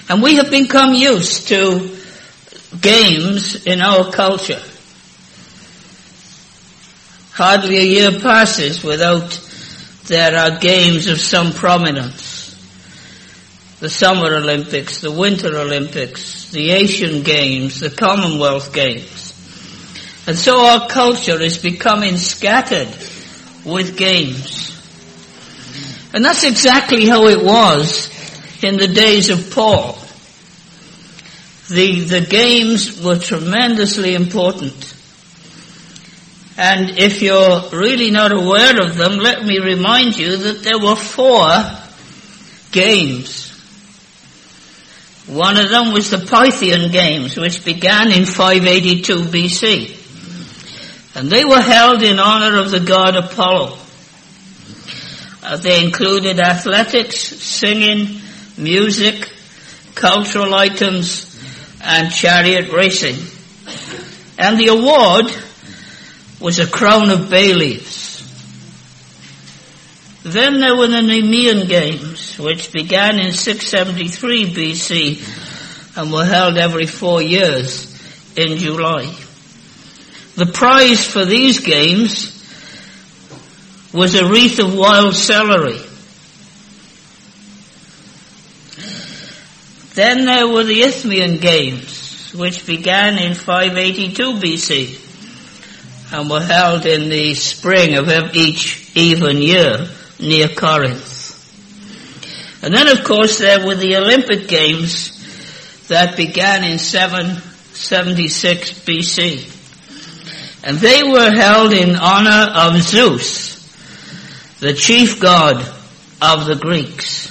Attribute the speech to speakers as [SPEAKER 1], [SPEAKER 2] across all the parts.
[SPEAKER 1] And we have become used to games in our culture. Hardly a year passes without there are games of some prominence. The Summer Olympics, the Winter Olympics, the Asian Games, the Commonwealth Games. And so our culture is becoming scattered with games. And that's exactly how it was in the days of Paul. The games were tremendously important. And if you're really not aware of them, let me remind you that there were 4 games. One of them was the Pythian Games, which began in 582 BC. And they were held in honor of the god Apollo. They included athletics, singing, music, cultural items, and chariot racing. And the award was a crown of bay leaves. Then there were the Nemean Games, which began in 673 BC and were held every 4 years in July. The prize for these games was a wreath of wild celery. Then there were the Isthmian Games, which began in 582 BC and were held in the spring of each even year near Corinth. And then, of course, there were the Olympic Games that began in 776 BC. And they were held in honor of Zeus, the chief god of the Greeks.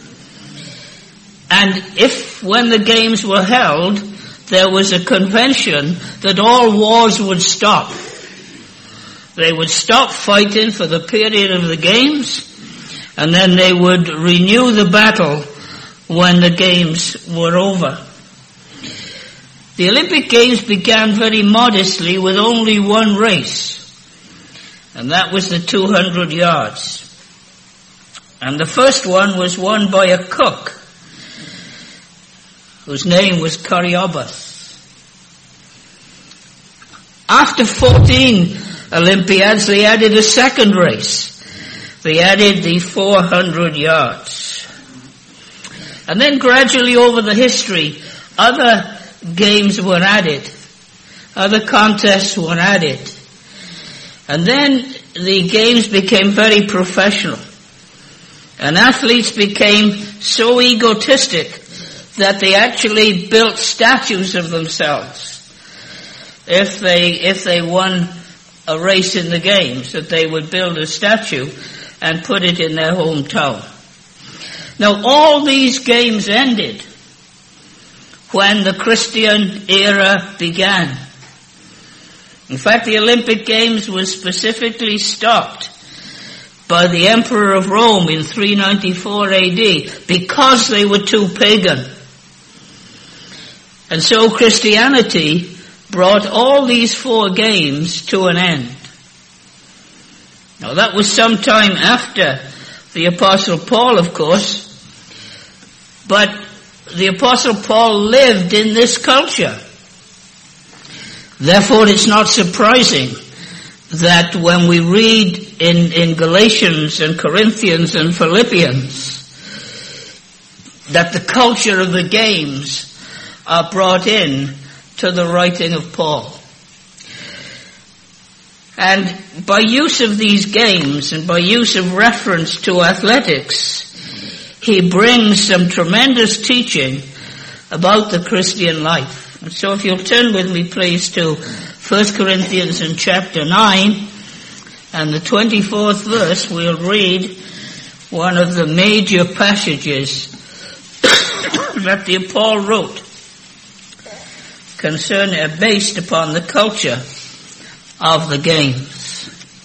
[SPEAKER 1] And if, when the games were held, there was a convention that all wars would stop. They would stop fighting for the period of the games, and then they would renew the battle when the games were over. The Olympic Games began very modestly with only one race, and that was the 200 yards. And the first one was won by a cook, whose name was Cariobas. After 14 Olympiads, they added a second race. They added the 400 yards. And then gradually over the history, other games were added. Other contests were added. And then the games became very professional. And athletes became so egotistic that they actually built statues of themselves if they won a race in the games, that they would build a statue and put it in their hometown. Now, all these games ended when the Christian era began. In fact, the Olympic Games was specifically stopped by the Emperor of Rome in 394 AD because they were too pagan. And so Christianity brought all these 4 games to an end. Now that was some time after the Apostle Paul, of course, but the Apostle Paul lived in this culture. Therefore, it's not surprising that when we read in Galatians and Corinthians and Philippians that the culture of the games are brought in to the writing of Paul. And by use of these games and by use of reference to athletics, he brings some tremendous teaching about the Christian life. And so if you'll turn with me, please, to 1 Corinthians in chapter 9 and the 24th verse, we'll read one of the major passages that the Paul wrote based upon the culture of the games.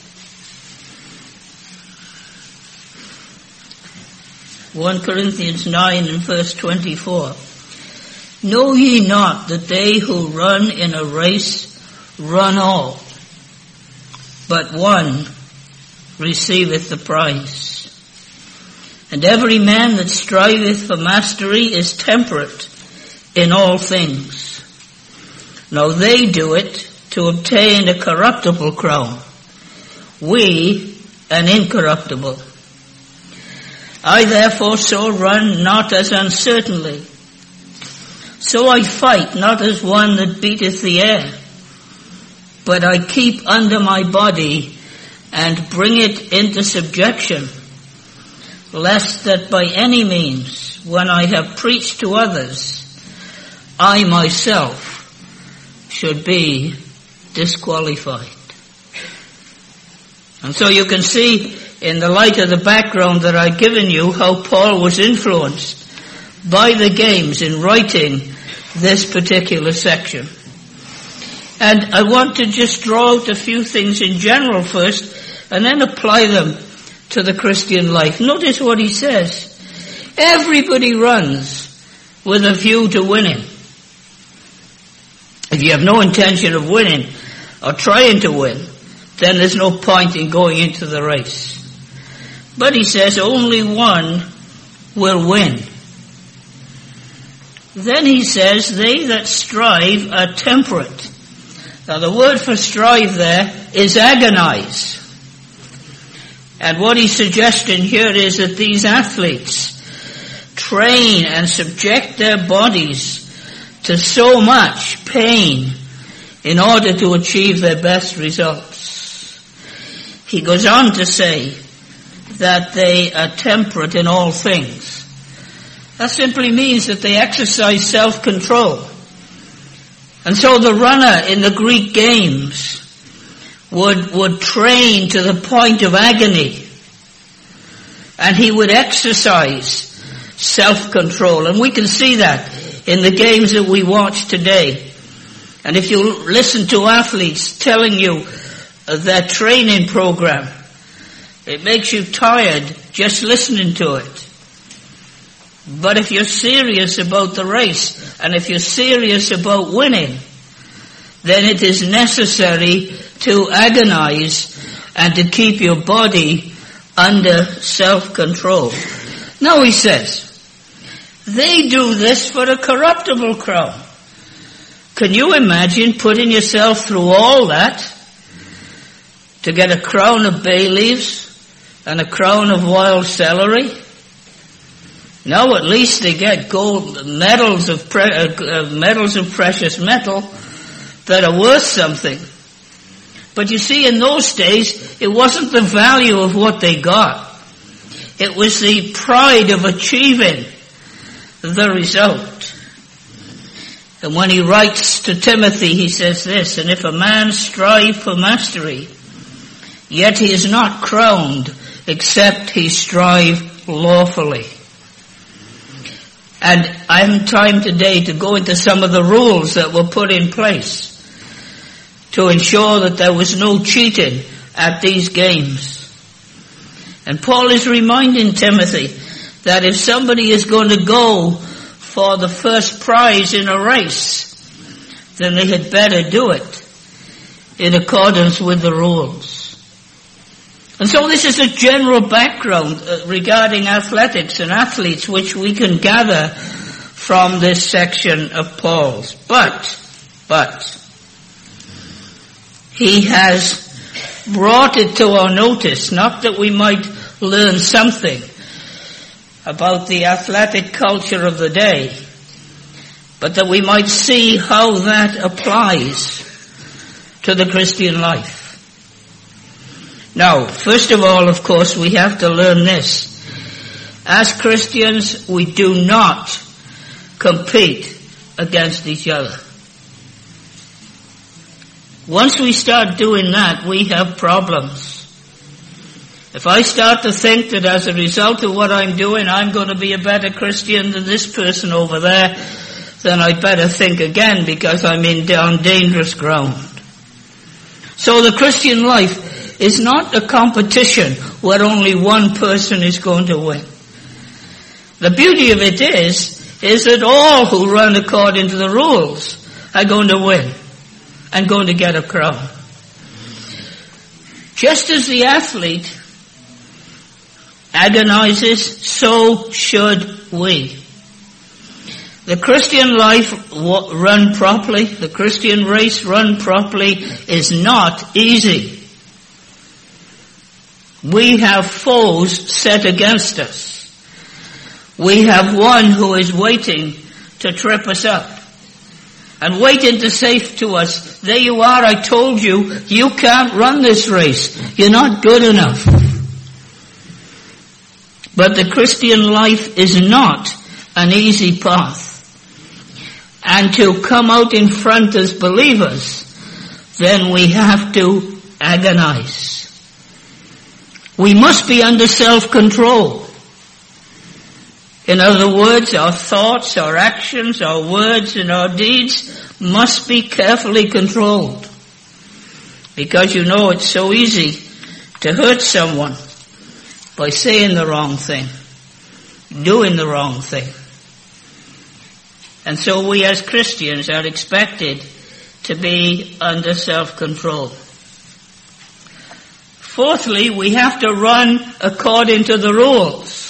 [SPEAKER 1] (1 Corinthians 9 and verse 24). Know ye not that they who run in a race run all, but one receiveth the prize? And every man that striveth for mastery is temperate in all things. Now they do it to obtain a corruptible crown, we an incorruptible. I therefore so run, not as uncertainly. So I fight, not as one that beateth the air, but I keep under my body and bring it into subjection, lest that by any means, when I have preached to others, I myself should be disqualified. And so you can see in the light of the background that I've given you how Paul was influenced by the games in writing this particular section. And I want to just draw out a few things in general first and then apply them to the Christian life. Notice what he says. Everybody runs with a view to winning. If you have no intention of winning or trying to win, then there's no point in going into the race. But he says only one will win. Then he says, they that strive are temperate. Now the word for strive there is agonize. And what he's suggesting here is that these athletes train and subject their bodies to so much pain in order to achieve their best results. He goes on to say that they are temperate in all things. That simply means that they exercise self-control. And so the runner in the Greek games would train to the point of agony. And he would exercise self-control. And we can see that in the games that we watch today. And if you listen to athletes telling you their training program, it makes you tired just listening to it. But if you're serious about the race, and if you're serious about winning, then it is necessary to agonize and to keep your body under self-control. Now he says, they do this for a corruptible crown. Can you imagine putting yourself through all that to get a crown of bay leaves and a crown of wild celery? No, at least they get gold medals of precious metal that are worth something. But you see, in those days, it wasn't the value of what they got. It was the pride of achieving the result. And when he writes to Timothy, he says this, and if a man strive for mastery, yet he is not crowned, except he strive lawfully. And I haven't time today to go into some of the rules that were put in place to ensure that there was no cheating at these games. And Paul is reminding Timothy that if somebody is going to go for the first prize in a race, then they had better do it in accordance with the rules. And so this is a general background regarding athletics and athletes which we can gather from this section of Paul's. But he has brought it to our notice, not that we might learn something about the athletic culture of the day, but that we might see how that applies to the Christian life. Now, first of all, of course, we have to learn this. As Christians, we do not compete against each other. Once we start doing that, we have problems. If I start to think that as a result of what I'm doing, I'm going to be a better Christian than this person over there, then I'd better think again, because I'm on dangerous ground. So the Christian life is not a competition where only one person is going to win. The beauty of it is that all who run according to the rules are going to win and going to get a crown. Just as the athlete agonizes, so should we. The Christian life run properly, the Christian race run properly is not easy. We have foes set against us. We have one who is waiting to trip us up and waiting to say to us, there you are, I told you, you can't run this race. You're not good enough. But the Christian life is not an easy path. And to come out in front as believers, then we have to agonize. We must be under self-control. In other words, our thoughts, our actions, our words and our deeds must be carefully controlled. Because you know it's so easy to hurt someone by saying the wrong thing, doing the wrong thing. And so we as Christians are expected to be under self-control. Fourthly, we have to run according to the rules.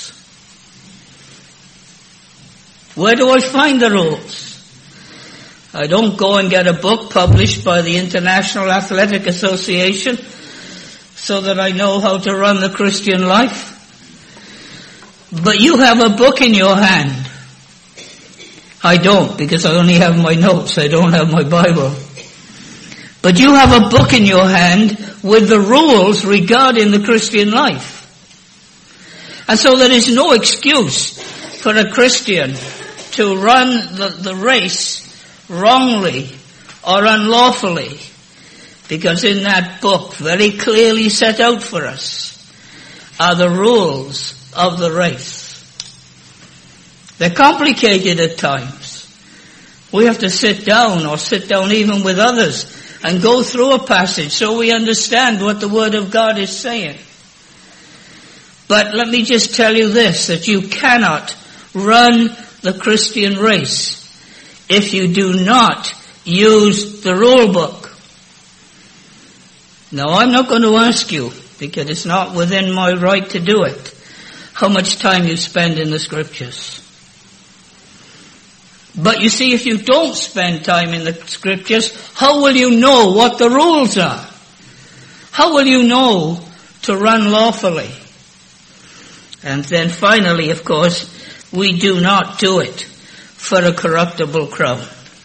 [SPEAKER 1] Where do I find the rules? I don't go and get a book published by the International Athletic Association so that I know how to run the Christian life. But you have a book in your hand. I don't, because I only have my notes. I don't have my Bible. But you have a book in your hand with the rules regarding the Christian life. And so there is no excuse for a Christian to run the race wrongly or unlawfully, because in that book, very clearly set out for us, are the rules of the race. They're complicated at times. We have to sit down even with others and go through a passage so we understand what the Word of God is saying. But let me just tell you this, that you cannot run the Christian race if you do not use the rule book. Now, I'm not going to ask you, because it's not within my right to do it, how much time you spend in the Scriptures. But you see, if you don't spend time in the Scriptures, how will you know what the rules are? How will you know to run lawfully? And then finally, of course, we do not do it for a corruptible crown.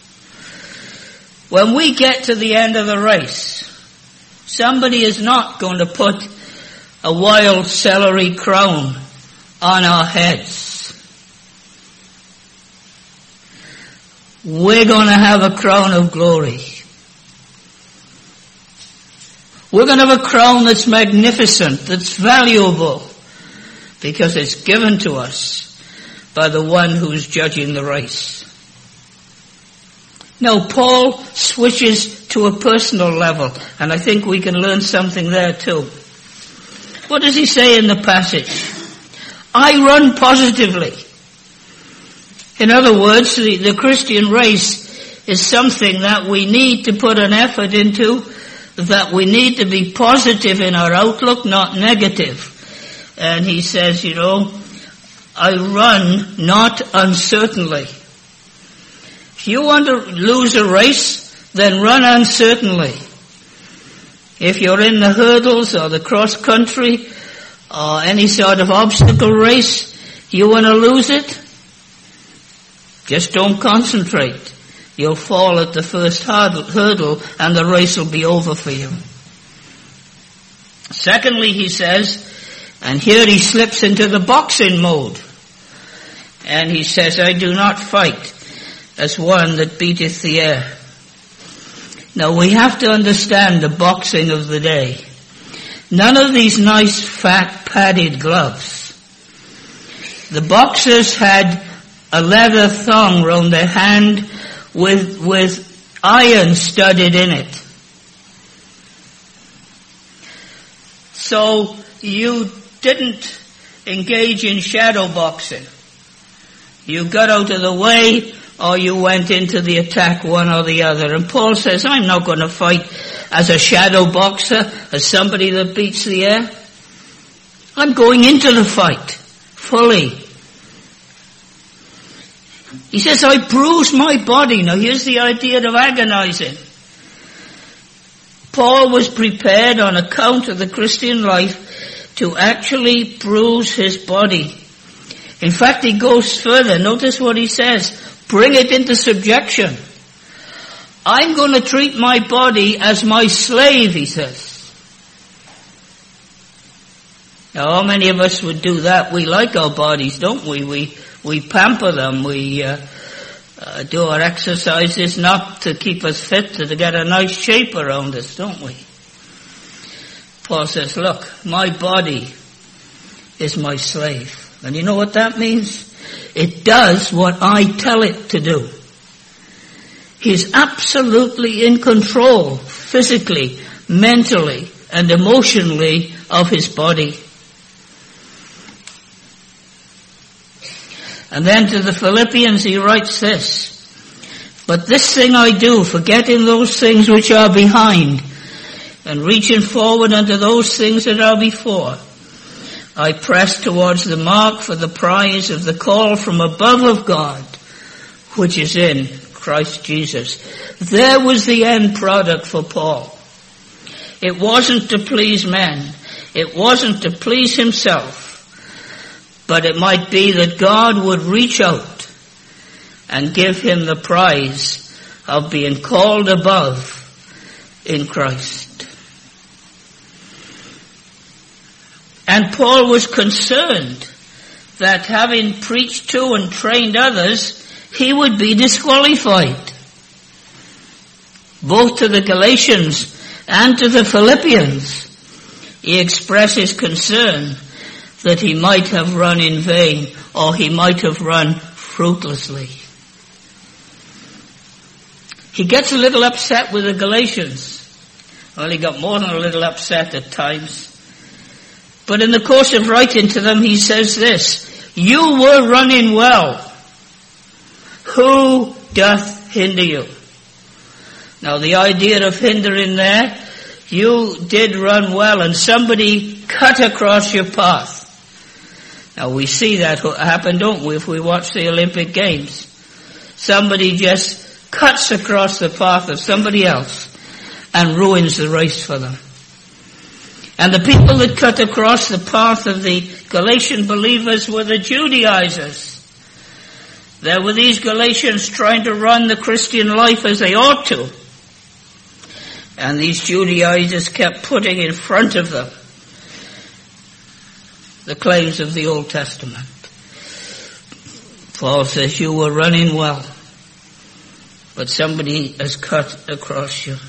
[SPEAKER 1] When we get to the end of the race, somebody is not going to put a wild celery crown on our heads. We're going to have a crown of glory. We're going to have a crown that's magnificent, that's valuable, because it's given to us by the one who's judging the race. Now, Paul switches to a personal level, and I think we can learn something there too. What does he say in the passage? I run positively. In other words, the Christian race is something that we need to put an effort into, that we need to be positive in our outlook, not negative. And he says, I run not uncertainly. If you want to lose a race, then run uncertainly. If you're in the hurdles or the cross country or any sort of obstacle race, you want to lose it, just don't concentrate. You'll fall at the first hurdle and the race will be over for you. Secondly, he says, and here he slips into the boxing mode. And he says, I do not fight as one that beateth the air. Now we have to understand the boxing of the day. None of these nice fat padded gloves. The boxers had a leather thong round their hand with iron studded in it. So you didn't engage in shadow boxing. You got out of the way or you went into the attack, one or the other. And Paul says, I'm not going to fight as a shadow boxer, as somebody that beats the air. I'm going into the fight fully. He says, I bruise my body. Now here's the idea of agonizing. Paul was prepared on account of the Christian life to actually bruise his body. In fact, he goes further. Notice what he says. Bring it into subjection. I'm going to treat my body as my slave, he says. Now, how many of us would do that? We like our bodies, don't we? We pamper them. We do our exercises not to keep us fit, to get a nice shape around us, don't we? Paul says, look, my body is my slave. And you know what that means? It does what I tell it to do. He's absolutely in control, physically, mentally, and emotionally of his body. And then to the Philippians he writes this, but this thing I do, forgetting those things which are behind, and reaching forward unto those things that are before, I press towards the mark for the prize of the call from above of God, which is in Christ Jesus. There was the end product for Paul. It wasn't to please men. It wasn't to please himself. But it might be that God would reach out and give him the prize of being called above in Christ. And Paul was concerned that having preached to and trained others, he would be disqualified. Both to the Galatians and to the Philippians, he expresses concern that he might have run in vain, or he might have run fruitlessly. He gets a little upset with the Galatians. Well, he got more than a little upset at times. But in the course of writing to them, he says this, you were running well. Who doth hinder you? Now the idea of hindering there, you did run well and somebody cut across your path. Now we see that happen, don't we, if we watch the Olympic Games. Somebody just cuts across the path of somebody else and ruins the race for them. And the people that cut across the path of the Galatian believers were the Judaizers. There were these Galatians trying to run the Christian life as they ought to. And these Judaizers kept putting in front of them the claims of the Old Testament. Paul says, you were running well, but somebody has cut across you.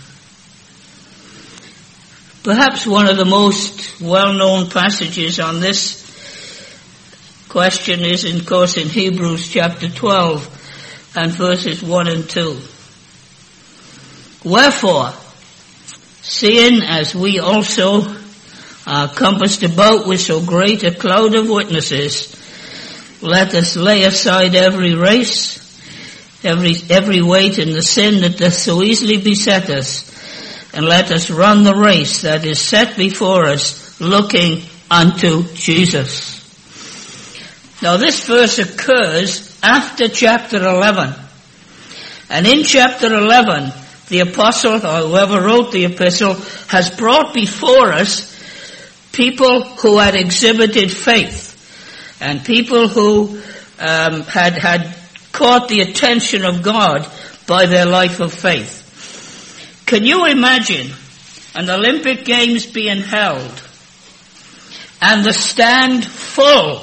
[SPEAKER 1] Perhaps one of the most well-known passages on this question is, of course, in Hebrews chapter 12 and verses 1 and 2. Wherefore, seeing as we also are compassed about with so great a cloud of witnesses, let us lay aside every race, every weight and the sin that doth so easily beset us, and let us run the race that is set before us, looking unto Jesus. Now this verse occurs after chapter 11. And in chapter 11, the apostle, or whoever wrote the epistle, has brought before us people who had exhibited faith and people who had caught the attention of God by their life of faith. Can you imagine an Olympic Games being held and the stand full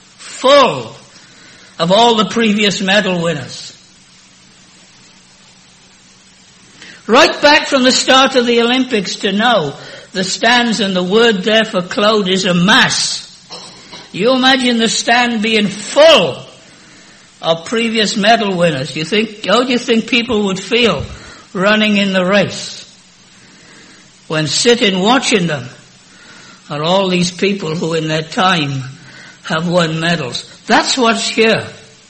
[SPEAKER 1] of all the previous medal winners? Right back from the start of the Olympics to now, the stands, and the word there for cloud is a mass. You imagine the stand being full of previous medal winners. How do you think people would feel running in the race when sitting watching them are all these people who in their time have won medals? That's what's here.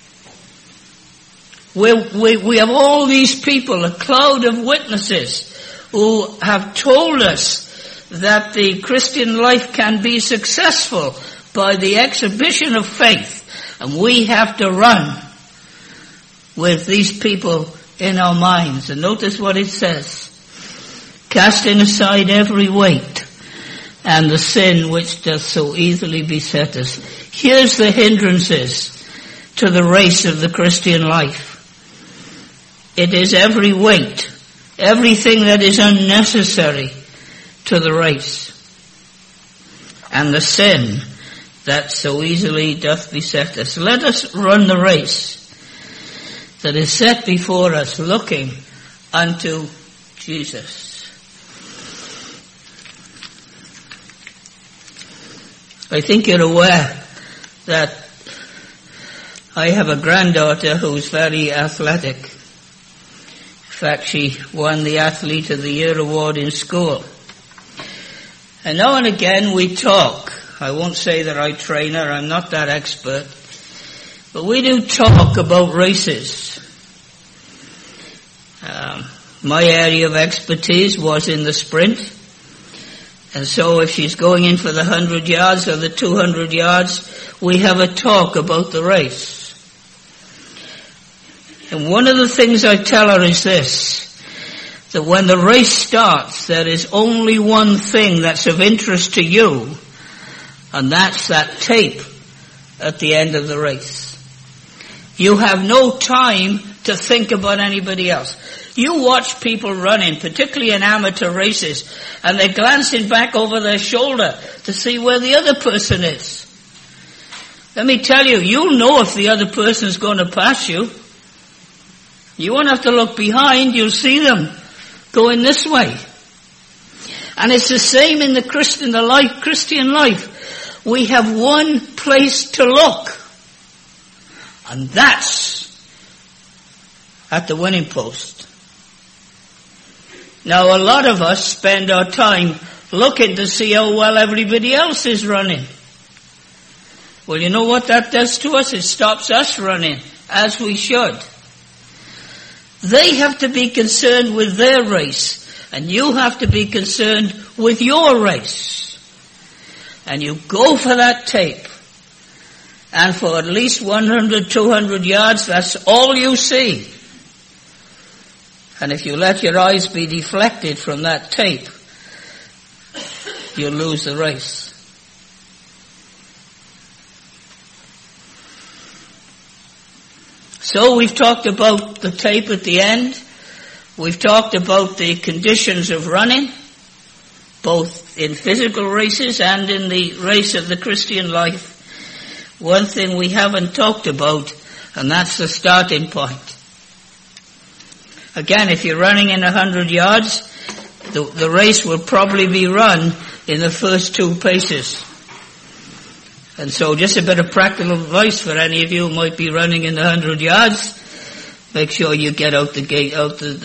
[SPEAKER 1] We have all these people, a cloud of witnesses, who have told us that the Christian life can be successful by the exhibition of faith. And we have to run with these people in our minds. And notice what it says. Casting aside every weight and the sin which doth so easily beset us. Here's the hindrances to the race of the Christian life. It is every weight, everything that is unnecessary to the race, and the sin that so easily doth beset us. Let us run the race that is set before us, looking unto Jesus. I think you're aware that I have a granddaughter who's very athletic. In fact, she won the Athlete of the Year award in school. And now and again we talk. I won't say that I train her, I'm not that expert. But we do talk about races. My area of expertise was in the sprint. And so if she's going in for the 100 yards or the 200 yards, we have a talk about the race. And one of the things I tell her is this, that when the race starts, there is only one thing that's of interest to you, and that's that tape at the end of the race. You have no time to think about anybody else. You watch people running, particularly in amateur races, and they're glancing back over their shoulder to see where the other person is. Let me tell you, you'll know if the other person's going to pass you. You won't have to look behind, you'll see them going this way. And it's the same in the Christian life. We have one place to look, and that's at the winning post. Now, a lot of us spend our time looking to see how well everybody else is running. Well, you know what that does to us? It stops us running as we should. They have to be concerned with their race, and you have to be concerned with your race. And you go for that tape, and for at least 100, 200 yards, that's all you see. And if you let your eyes be deflected from that tape, you'll lose the race. So we've talked about the tape at the end. We've talked about the conditions of running, both in physical races and in the race of the Christian life. One thing we haven't talked about, and that's the starting point. Again, if you're running in 100 yards, the race will probably be run in the first 2 paces. And so just a bit of practical advice for any of you who might be running in the 100 yards. Make sure you get out the gate, out the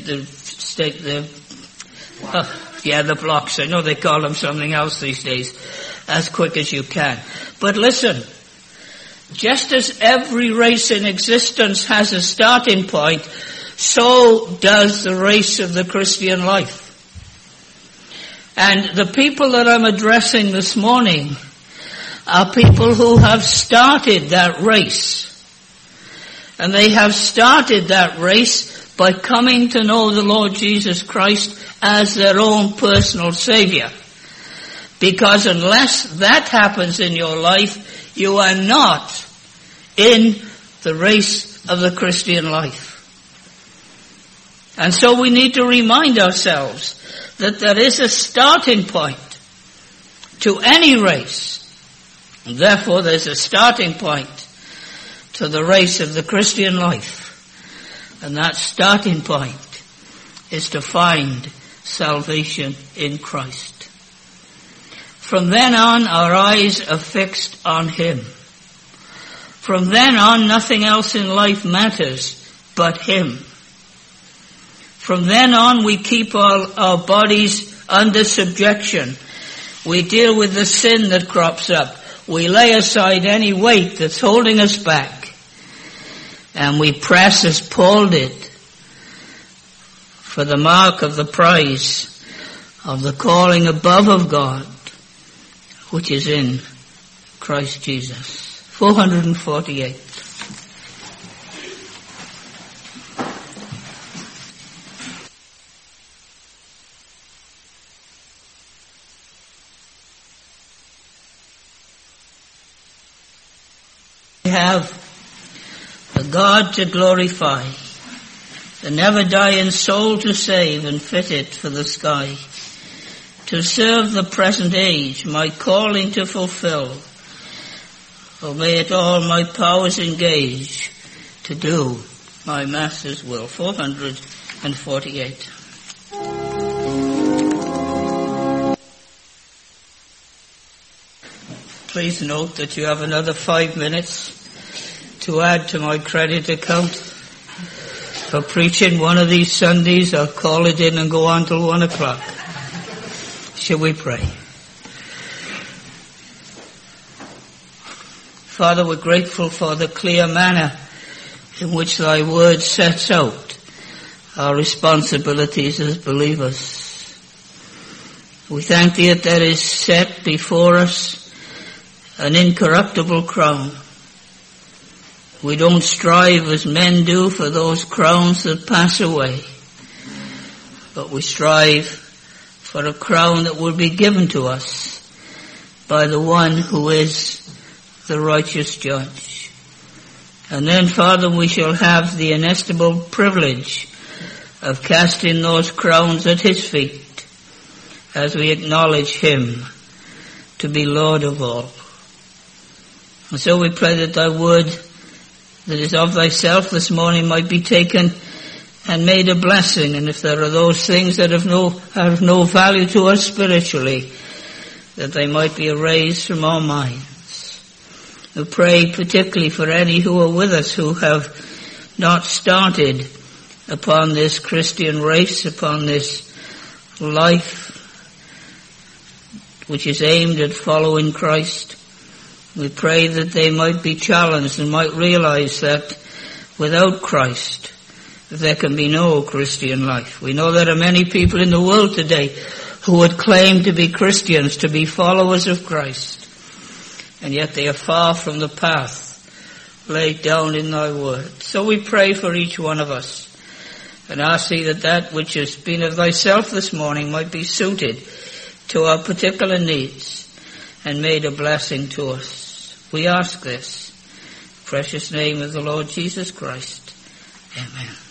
[SPEAKER 1] blocks. I know they call them something else these days. As quick as you can. But listen, just as every race in existence has a starting point, so does the race of the Christian life. And the people that I'm addressing this morning are people who have started that race. And they have started that race by coming to know the Lord Jesus Christ as their own personal Savior. Because unless that happens in your life, you are not in the race of the Christian life. And so we need to remind ourselves that there is a starting point to any race. And therefore there's a starting point to the race of the Christian life. And that starting point is to find salvation in Christ. From then on, our eyes are fixed on Him. From then on, nothing else in life matters but Him. From then on, we keep our bodies under subjection. We deal with the sin that crops up. We lay aside any weight that's holding us back. And we press, as Paul did, for the mark of the prize of the calling above of God, which is in Christ Jesus. 448. We have a God to glorify, the never-dying soul to save and fit it for the sky, to serve the present age, my calling to fulfill. Oh, may it all my powers engage to do my Master's will. 448. Please note that you have another 5 minutes to add to my credit account for preaching one of these Sundays. I'll call it in and go on till 1 o'clock. Shall we pray? Father, we're grateful for the clear manner in which thy word sets out our responsibilities as believers. We thank thee that there is set before us an incorruptible crown. We don't strive as men do for those crowns that pass away, but we strive for a crown that will be given to us by the one who is the righteous judge. And then, Father, we shall have the inestimable privilege of casting those crowns at his feet as we acknowledge him to be Lord of all. And so we pray that thy word that is of thyself this morning might be taken and made a blessing. And if there are those things that have no value to us spiritually, that they might be erased from our minds. We pray particularly for any who are with us who have not started upon this Christian race, upon this life which is aimed at following Christ. We pray that they might be challenged and might realize that without Christ, there can be no Christian life. We know there are many people in the world today who would claim to be Christians, to be followers of Christ, and yet they are far from the path laid down in thy word. So we pray for each one of us and ask thee that that which has been of thyself this morning might be suited to our particular needs and made a blessing to us. We ask this in the precious name of the Lord Jesus Christ. Amen.